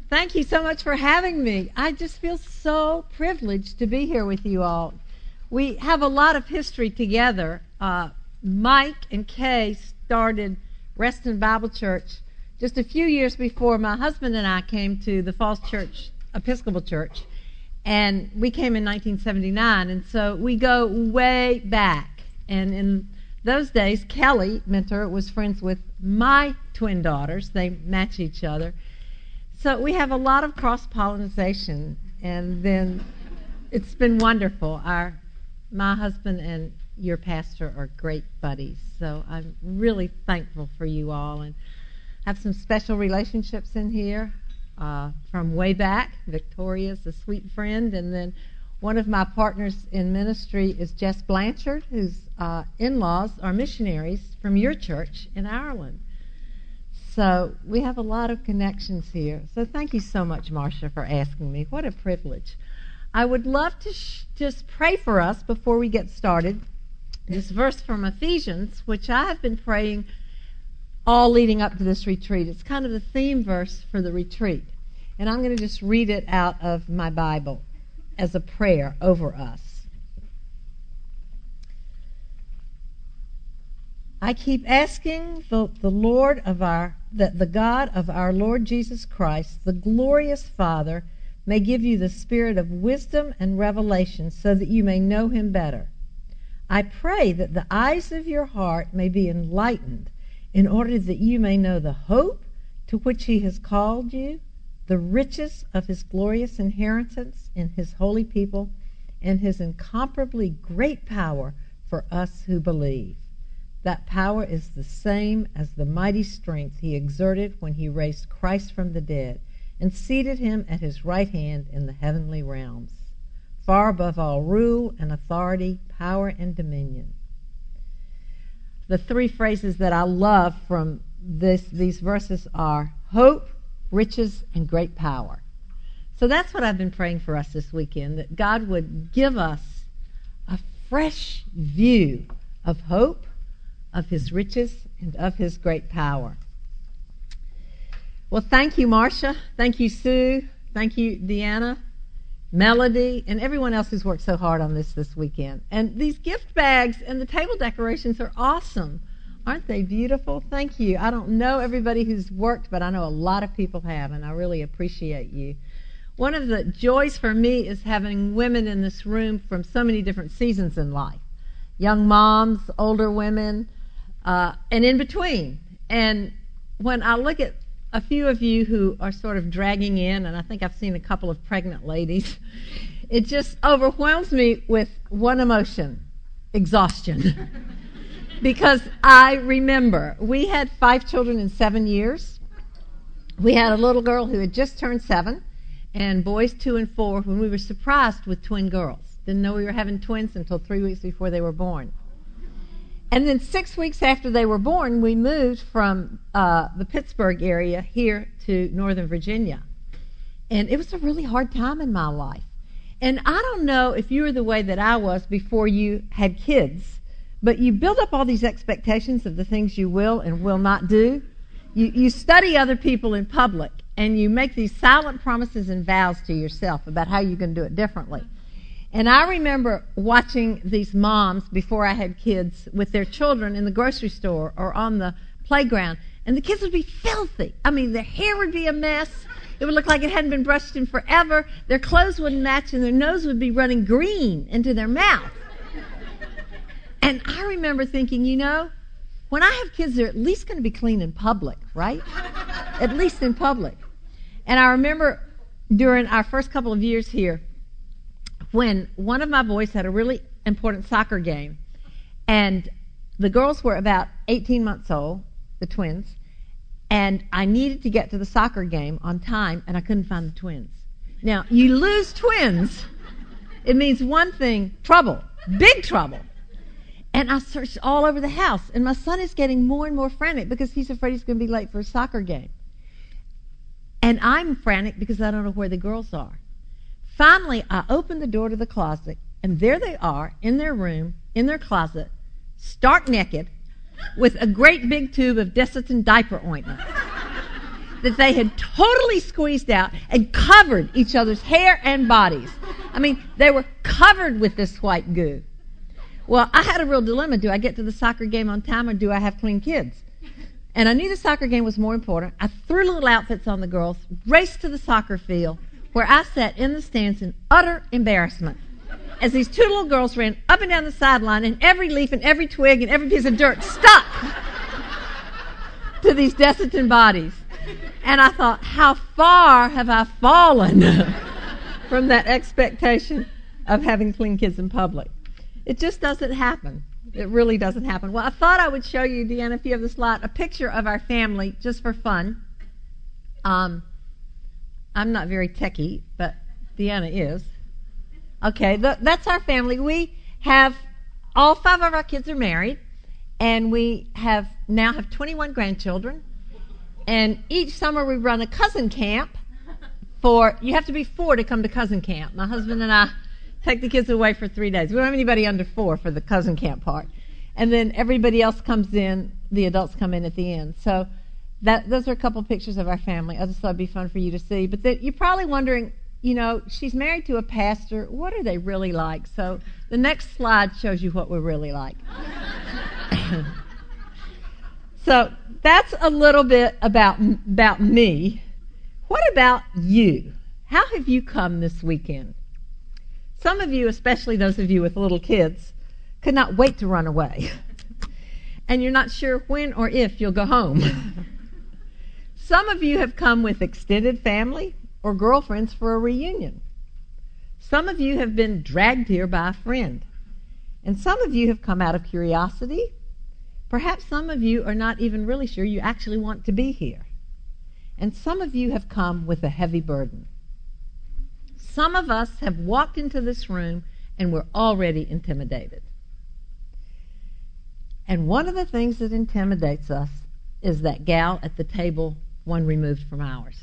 Thank you so much for having me. I just feel so privileged to be here with you all. We have a lot of history together. Mike and Kay started Reston Bible Church just a few years before my husband and I came to the Falls Church, Episcopal Church, and we came in 1979, and so we go way back. And in those days, Kelly, mentor, was friends with my twin daughters. They match each other. So we have a lot of cross-pollination, and then it's been wonderful. My husband and your pastor are great buddies, so I'm really thankful for you all, and have some special relationships in here from way back. Victoria's a sweet friend, and then one of my partners in ministry is Jess Blanchard, whose in-laws are missionaries from your church in Ireland. So we have a lot of connections here. So thank you so much, Marcia, for asking me. What a privilege. I would love to just pray for us before we get started. This verse from Ephesians, which I have been praying all leading up to this retreat. It's kind of the theme verse for the retreat. And I'm going to just read it out of my Bible as a prayer over us. I keep asking the God of our Lord Jesus Christ, the glorious Father, may give you the spirit of wisdom and revelation so that you may know him better. I pray that the eyes of your heart may be enlightened in order that you may know the hope to which he has called you, the riches of his glorious inheritance in his holy people, and his incomparably great power for us who believe. That power is the same as the mighty strength he exerted when he raised Christ from the dead and seated him at his right hand in the heavenly realms, far above all rule and authority, power and dominion. The three phrases that I love from these verses are hope, riches, and great power. So that's what I've been praying for us this weekend, that God would give us a fresh view of hope, of his riches, and of his great power. Well, thank you, Marcia. Thank you, Sue. Thank you, Deanna, Melody, and everyone else who's worked so hard on this weekend. And these gift bags and the table decorations are awesome. Aren't they beautiful? Thank you. I don't know everybody who's worked, but I know a lot of people have, and I really appreciate you. One of the joys for me is having women in this room from so many different seasons in life. Young moms, older women, and in between. And when I look at a few of you who are sort of dragging in, and I think I've seen a couple of pregnant ladies, it just overwhelms me with one emotion: exhaustion. Because I remember we had 5 children in 7 years. We had a little girl who had just turned 7, and boys 2 and 4, when we were surprised with twin girls. Didn't know we were having twins until 3 weeks before they were born. And then 6 weeks after they were born, we moved from the Pittsburgh area here to Northern Virginia. And it was a really hard time in my life. And I don't know if you were the way that I was before you had kids, but you build up all these expectations of the things you will and will not do. You study other people in public, and you make these silent promises and vows to yourself about how you're going to do it differently. And I remember watching these moms before I had kids with their children in the grocery store or on the playground, and the kids would be filthy. I mean, their hair would be a mess. It would look like it hadn't been brushed in forever. Their clothes wouldn't match, and their nose would be running green into their mouth. And I remember thinking, when I have kids, they're at least going to be clean in public, right? At least in public. And I remember during our first couple of years here, when one of my boys had a really important soccer game, and the girls were about 18 months old, the twins, and I needed to get to the soccer game on time, and I couldn't find the twins. Now, you lose twins, it means one thing: trouble, big trouble. And I searched all over the house, and my son is getting more and more frantic because he's afraid he's going to be late for a soccer game. And I'm frantic because I don't know where the girls are. Finally, I opened the door to the closet, and there they are in their room, in their closet, stark naked, with a great big tube of Desitin diaper ointment. that they had totally squeezed out and covered each other's hair and bodies. I mean, they were covered with this white goo. Well, I had a real dilemma. Do I get to the soccer game on time or do I have clean kids? And I knew the soccer game was more important. I threw little outfits on the girls, raced to the soccer field, where I sat in the stands in utter embarrassment as these two little girls ran up and down the sideline, and every leaf and every twig and every piece of dirt stuck to these desiccated bodies. And I thought, how far have I fallen from that expectation of having clean kids in public? It just doesn't happen. It really doesn't happen. Well, I thought I would show you, Deanna, if you have the slide, a picture of our family just for fun. I'm not very techie, but Deanna is. Okay, that's our family. We have, all 5 of our kids are married, and we now have 21 grandchildren. And each summer we run a cousin camp you have to be 4 to come to cousin camp. My husband and I take the kids away for 3 days. We don't have anybody under 4 for the cousin camp part. And then everybody else comes in, the adults come in at the end. So those are a couple pictures of our family. I just thought it'd be fun for you to see. But you're probably wondering, she's married to a pastor. What are they really like? So the next slide shows you what we're really like. So that's a little bit about me. What about you? How have you come this weekend? Some of you, especially those of you with little kids, could not wait to run away. And you're not sure when or if you'll go home. Some of you have come with extended family or girlfriends for a reunion. Some of you have been dragged here by a friend. And some of you have come out of curiosity. Perhaps some of you are not even really sure you actually want to be here. And some of you have come with a heavy burden. Some of us have walked into this room and we're already intimidated. And one of the things that intimidates us is that gal at the table one removed from ours.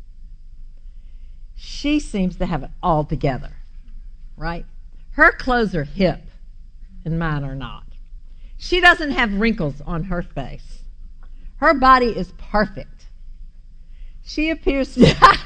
She seems to have it all together, right? Her clothes are hip and mine are not. She doesn't have wrinkles on her face. Her body is perfect. She appears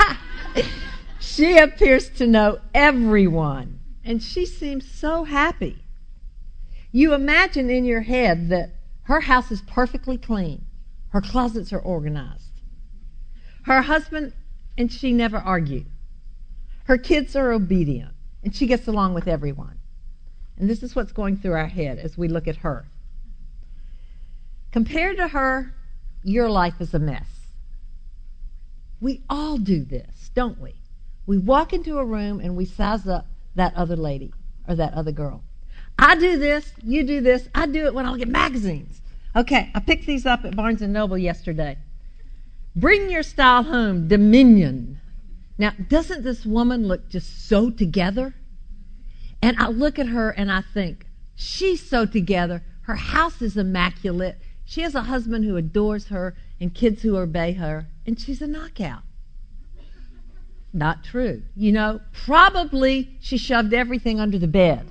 to know everyone, and she seems so happy. You imagine in your head that her house is perfectly clean. Her closets are organized. Her husband and she never argue. Her kids are obedient, and she gets along with everyone. And this is what's going through our head as we look at her. Compared to her, your life is a mess. We all do this, don't we? We walk into a room and we size up that other lady or that other girl. I do this, you do this, I do it when I get magazines. Okay, I picked these up at Barnes & Noble yesterday. Bring Your Style Home, Dominion. Now, doesn't this woman look just so together? And I look at her and I think, she's so together. Her house is immaculate. She has a husband who adores her and kids who obey her, and she's a knockout. Not true. Probably she shoved everything under the bed.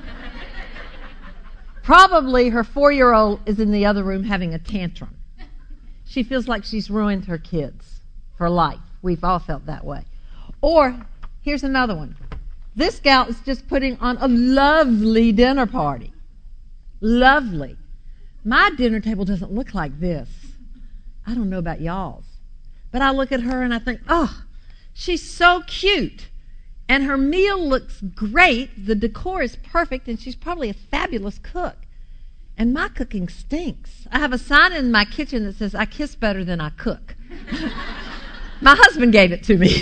Probably her 4-year-old is in the other room having a tantrum. She feels like she's ruined her kids for life. We've all felt that way. Or, here's another one. This gal is just putting on a lovely dinner party. Lovely. My dinner table doesn't look like this. I don't know about y'all's. But I look at her and I think, oh, she's so cute. And her meal looks great. The decor is perfect, and she's probably a fabulous cook. And my cooking stinks. I have a sign in my kitchen that says, I kiss better than I cook. My husband gave it to me.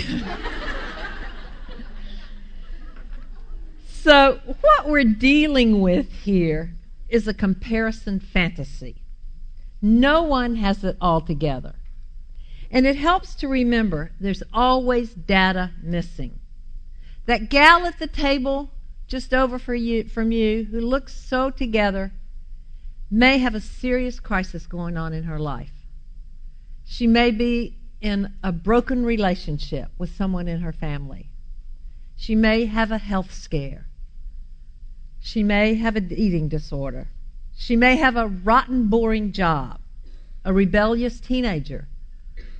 So what we're dealing with here is a comparison fantasy. No one has it all together. And it helps to remember there's always data missing. That gal at the table just over from you who looks so together may have a serious crisis going on in her life. She may be in a broken relationship with someone in her family. She may have a health scare. She may have an eating disorder. She may have a rotten, boring job, a rebellious teenager,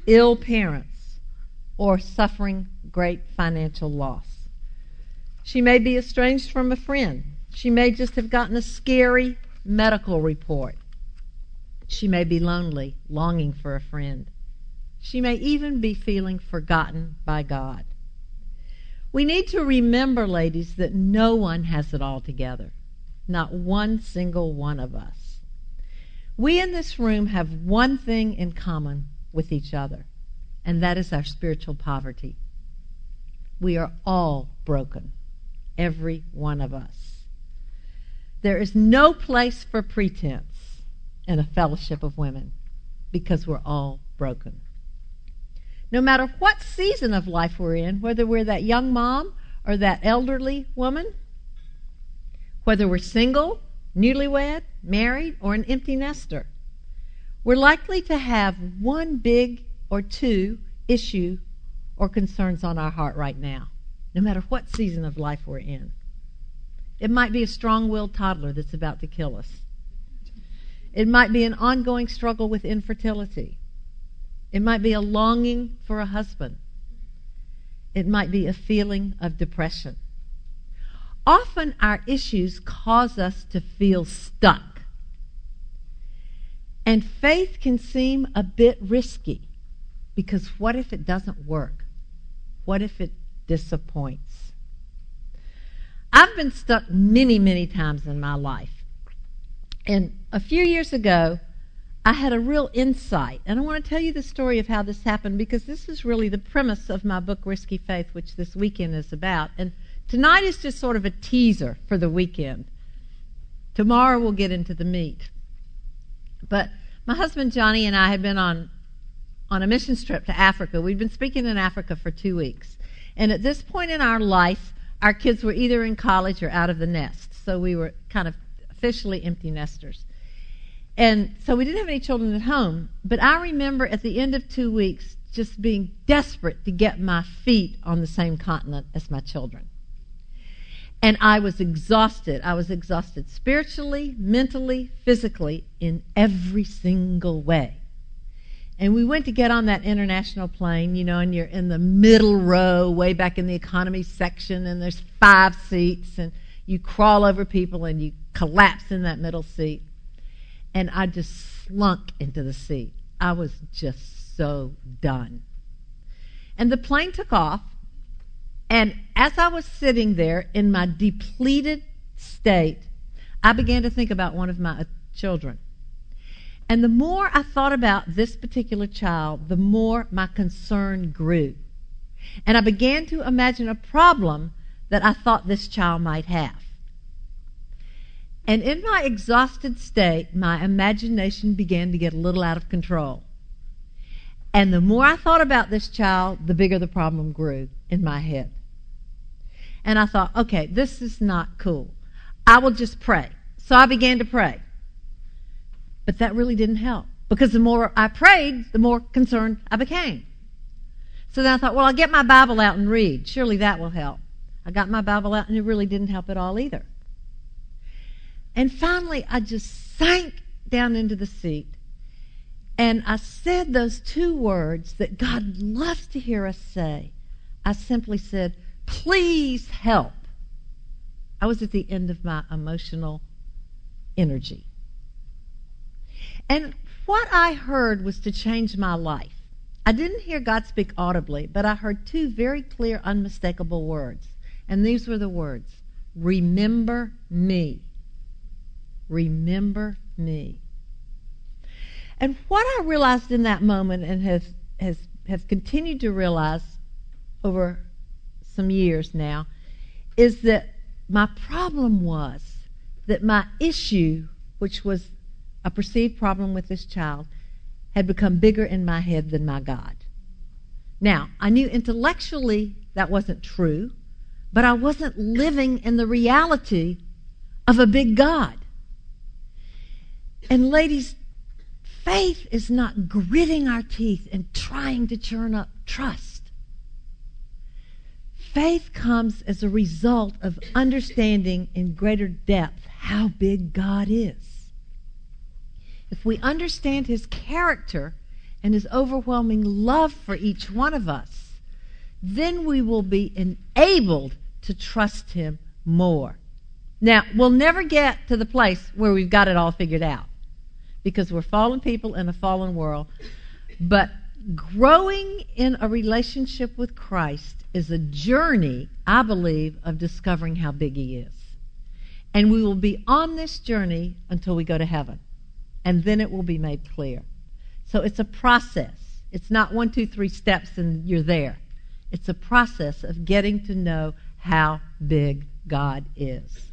ill parents, or suffering great financial loss. She may be estranged from a friend. She may just have gotten a scary medical report. She may be lonely, longing for a friend. She may even be feeling forgotten by God. We need to remember, ladies, that no one has it all together. Not one single one of us. We in this room have one thing in common with each other, and that is our spiritual poverty. We are all broken, every one of us. There is no place for pretense in a fellowship of women because we're all broken. No matter what season of life we're in, whether we're that young mom or that elderly woman, whether we're single, newlywed, married, or an empty nester, we're likely to have one big or two issue or concerns on our heart right now, no matter what season of life we're in. It might be a strong-willed toddler that's about to kill us. It might be an ongoing struggle with infertility. It might be a longing for a husband. It might be a feeling of depression. Often our issues cause us to feel stuck. And faith can seem a bit risky because what if it doesn't work? What if it disappoints? I've been stuck many, many times in my life. And a few years ago, I had a real insight, and I want to tell you the story of how this happened because this is really the premise of my book, Risky Faith, which this weekend is about. And tonight is just sort of a teaser for the weekend. Tomorrow we'll get into the meat. But my husband Johnny and I had been on a missions trip to Africa. We'd been speaking in Africa for 2 weeks. And at this point in our life, our kids were either in college or out of the nest. So we were kind of officially empty nesters. And so we didn't have any children at home, but I remember at the end of 2 weeks just being desperate to get my feet on the same continent as my children. And I was exhausted. I was exhausted spiritually, mentally, physically, in every single way. And we went to get on that international plane, and you're in the middle row, way back in the economy section, and there's 5 seats, and you crawl over people and you collapse in that middle seat. And I just slunk into the seat. I was just so done. And the plane took off, and as I was sitting there in my depleted state, I began to think about one of my children. And the more I thought about this particular child, the more my concern grew. And I began to imagine a problem that I thought this child might have. And in my exhausted state, my imagination began to get a little out of control. And the more I thought about this child, the bigger the problem grew in my head. And I thought, okay, this is not cool. I will just pray. So I began to pray. But that really didn't help, because the more I prayed, the more concerned I became. So then I thought, well, I'll get my Bible out and read. Surely that will help. I got my Bible out, and it really didn't help at all either. And finally, I just sank down into the seat, and I said those 2 words that God loves to hear us say. I simply said, please help. I was at the end of my emotional energy. And what I heard was to change my life. I didn't hear God speak audibly, but I heard 2 very clear, unmistakable words. And these were the words, remember me. Remember me. And what I realized in that moment, and have continued to realize over some years now, is that my problem was that my issue, which was a perceived problem with this child, had become bigger in my head than my God. Now, I knew intellectually that wasn't true, but I wasn't living in the reality of a big God. And ladies, faith is not gritting our teeth and trying to churn up trust. Faith comes as a result of understanding in greater depth how big God is. If we understand his character and his overwhelming love for each one of us, then we will be enabled to trust him more. Now, we'll never get to the place where we've got it all figured out because we're fallen people in a fallen world. But growing in a relationship with Christ is a journey, I believe, of discovering how big he is. And we will be on this journey until we go to heaven. And then it will be made clear. So it's a process. It's not 1, 2, 3 steps and you're there. It's a process of getting to know how big God is.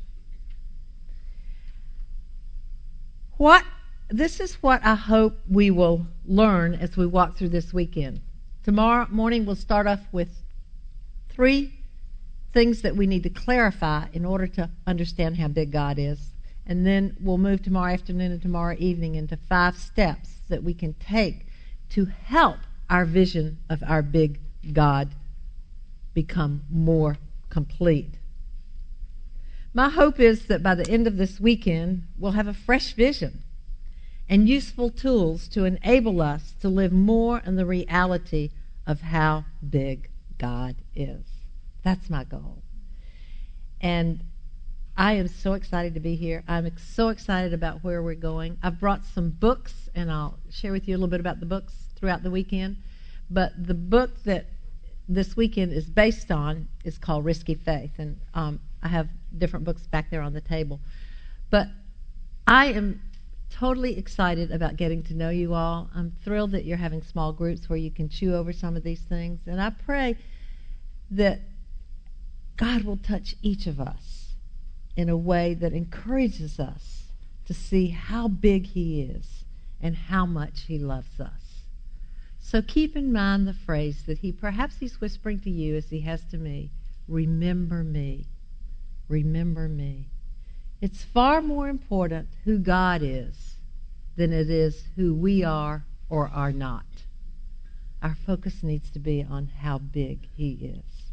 This is what I hope we will learn as we walk through this weekend. Tomorrow morning we'll start off with 3 things that we need to clarify in order to understand how big God is. And then we'll move tomorrow afternoon and tomorrow evening into 5 steps that we can take to help our vision of our big God become more complete. My hope is that by the end of this weekend, we'll have a fresh vision and useful tools to enable us to live more in the reality of how big God is. That's my goal. And I am so excited to be here. I'm so excited about where we're going. I've brought some books, and I'll share with you a little bit about the books throughout the weekend. But the book that this weekend is based on is called Risky Faith. And I have different books back there on the table. But I am totally excited about getting to know you all. I'm thrilled that you're having small groups where you can chew over some of these things. And I pray that God will touch each of us in a way that encourages us to see how big he is and how much he loves us. So keep in mind the phrase that perhaps he's whispering to you as he has to me, remember me, remember me. It's far more important who God is than it is who we are or are not. Our focus needs to be on how big he is.